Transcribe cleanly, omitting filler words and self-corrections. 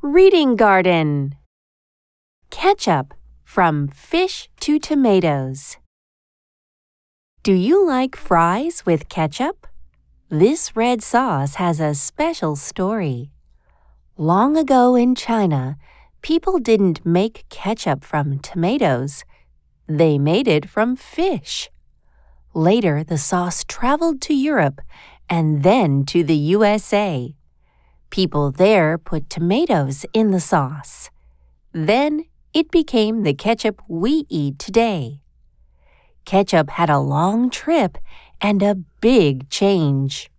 Reading Garden. Ketchup, from fish to tomatoes. Do you like fries with ketchup? This red sauce has a special story. Long ago in China, people didn't make ketchup from tomatoes. They made it from fish. Later, the sauce traveled to Europe and then to the USA. People there put tomatoes in the sauce. Then it became the ketchup we eat today. Ketchup had a long trip and a big change.